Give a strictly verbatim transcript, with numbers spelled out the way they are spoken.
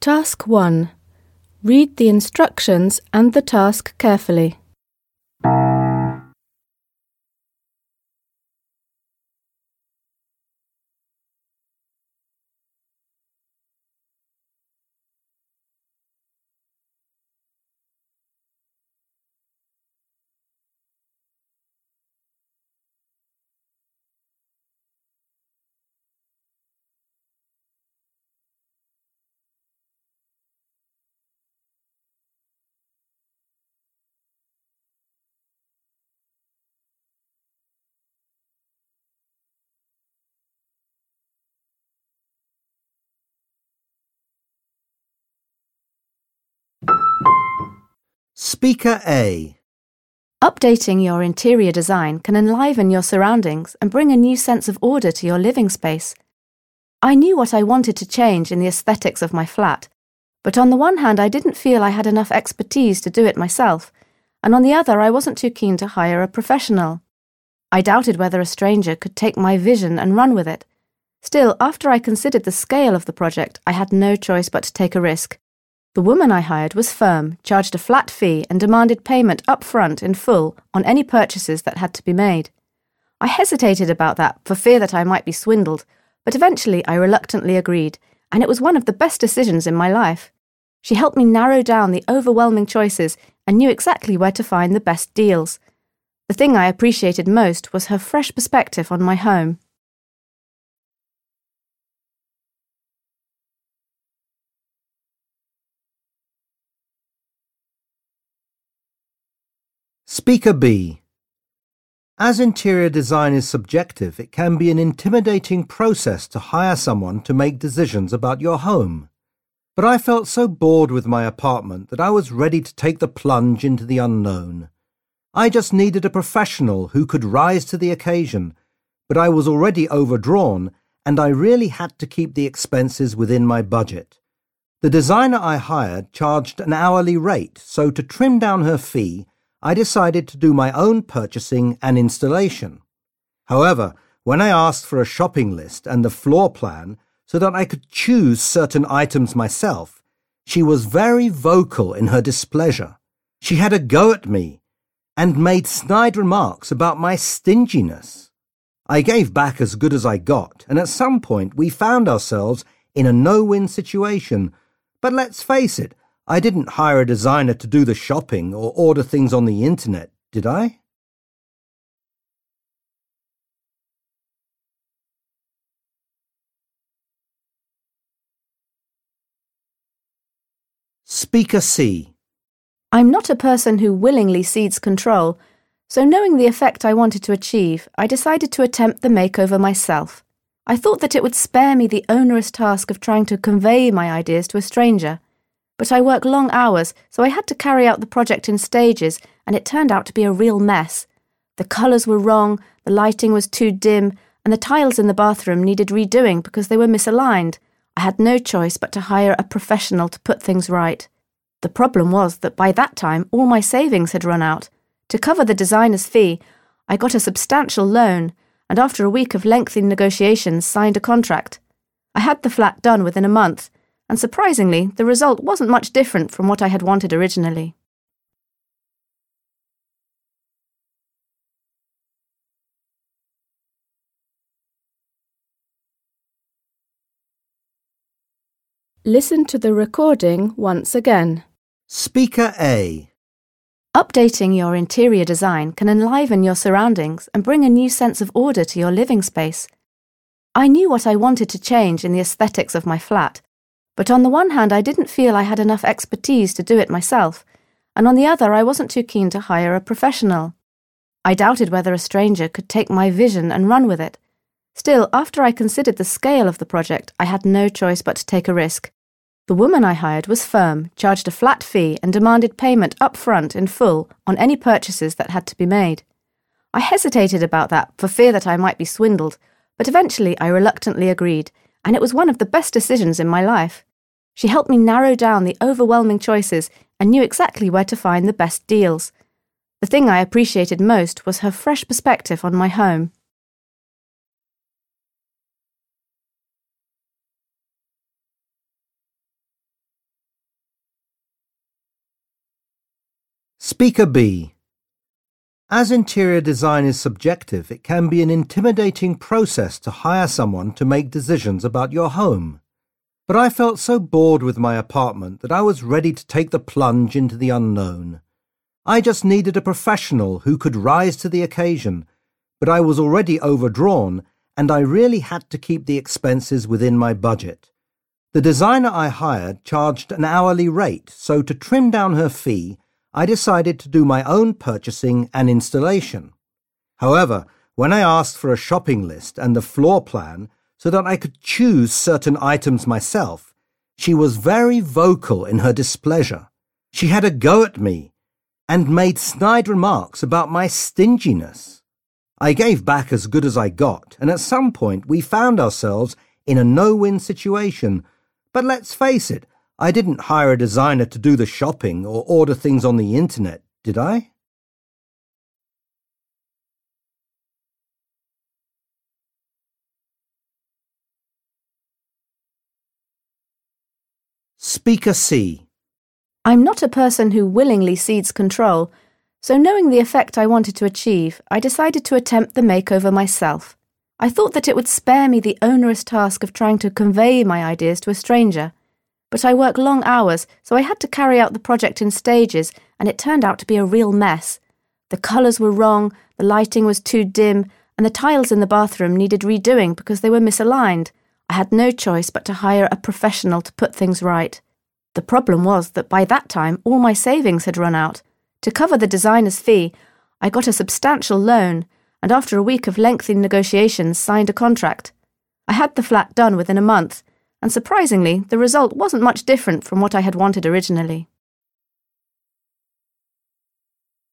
Task one. Read the instructions and the task carefully. Speaker A. Updating your interior design can enliven your surroundings and bring a new sense of order to your living space. I knew what I wanted to change in the aesthetics of my flat, but on the one hand I didn't feel I had enough expertise to do it myself, and on the other I wasn't too keen to hire a professional. I doubted whether a stranger could take my vision and run with it. Still, after I considered the scale of the project, I had no choice but to take a risk. The woman I hired was firm, charged a flat fee and demanded payment up front in full on any purchases that had to be made. I hesitated about that for fear that I might be swindled, but eventually I reluctantly agreed, and it was one of the best decisions in my life. She helped me narrow down the overwhelming choices and knew exactly where to find the best deals. The thing I appreciated most was her fresh perspective on my home. Speaker B. As interior design is subjective, it can be an intimidating process to hire someone to make decisions about your home. But I felt so bored with my apartment that I was ready to take the plunge into the unknown. I just needed a professional who could rise to the occasion, but I was already overdrawn and I really had to keep the expenses within my budget. The designer I hired charged an hourly rate, so to trim down her fee, I decided to do my own purchasing and installation. However, when I asked for a shopping list and the floor plan so that I could choose certain items myself, she was very vocal in her displeasure. She had a go at me and made snide remarks about my stinginess. I gave back as good as I got, and at some point we found ourselves in a no-win situation. But let's face it, I didn't hire a designer to do the shopping or order things on the internet, did I? Speaker C. I'm not a person who willingly cedes control, so knowing the effect I wanted to achieve, I decided to attempt the makeover myself. I thought that it would spare me the onerous task of trying to convey my ideas to a stranger. But I work long hours, so I had to carry out the project in stages, and it turned out to be a real mess. The colours were wrong, the lighting was too dim, and the tiles in the bathroom needed redoing because they were misaligned. I had no choice but to hire a professional to put things right. The problem was that by that time all my savings had run out. To cover the designer's fee, I got a substantial loan, and after a week of lengthy negotiations signed a contract. I had the flat done within a month, and surprisingly, the result wasn't much different from what I had wanted originally. Listen to the recording once again. Speaker A. Updating your interior design can enliven your surroundings and bring a new sense of order to your living space. I knew what I wanted to change in the aesthetics of my flat, but on the one hand I didn't feel I had enough expertise to do it myself, and on the other I wasn't too keen to hire a professional. I doubted whether a stranger could take my vision and run with it. Still, after I considered the scale of the project, I had no choice but to take a risk. The woman I hired was firm, charged a flat fee and demanded payment up front in full on any purchases that had to be made. I hesitated about that for fear that I might be swindled, but eventually I reluctantly agreed, and it was one of the best decisions in my life. She helped me narrow down the overwhelming choices and knew exactly where to find the best deals. The thing I appreciated most was her fresh perspective on my home. Speaker B. As interior design is subjective, it can be an intimidating process to hire someone to make decisions about your home. But I felt so bored with my apartment that I was ready to take the plunge into the unknown. I just needed a professional who could rise to the occasion, but I was already overdrawn and I really had to keep the expenses within my budget. The designer I hired charged an hourly rate, so to trim down her fee, I decided to do my own purchasing and installation. However, when I asked for a shopping list and the floor plan so that I could choose certain items myself, she was very vocal in her displeasure. She had a go at me and made snide remarks about my stinginess. I gave back as good as I got, and at some point we found ourselves in a no-win situation. But let's face it, I didn't hire a designer to do the shopping or order things on the internet, did I? Speaker C. I'm not a person who willingly cedes control, so knowing the effect I wanted to achieve, I decided to attempt the makeover myself. I thought that it would spare me the onerous task of trying to convey my ideas to a stranger. But I work long hours, so I had to carry out the project in stages, and it turned out to be a real mess. The colours were wrong, the lighting was too dim, and the tiles in the bathroom needed redoing because they were misaligned. I had no choice but to hire a professional to put things right. The problem was that by that time all my savings had run out. To cover the designer's fee, I got a substantial loan, and after a week of lengthy negotiations signed a contract. I had the flat done within a month, and surprisingly, the result wasn't much different from what I had wanted originally.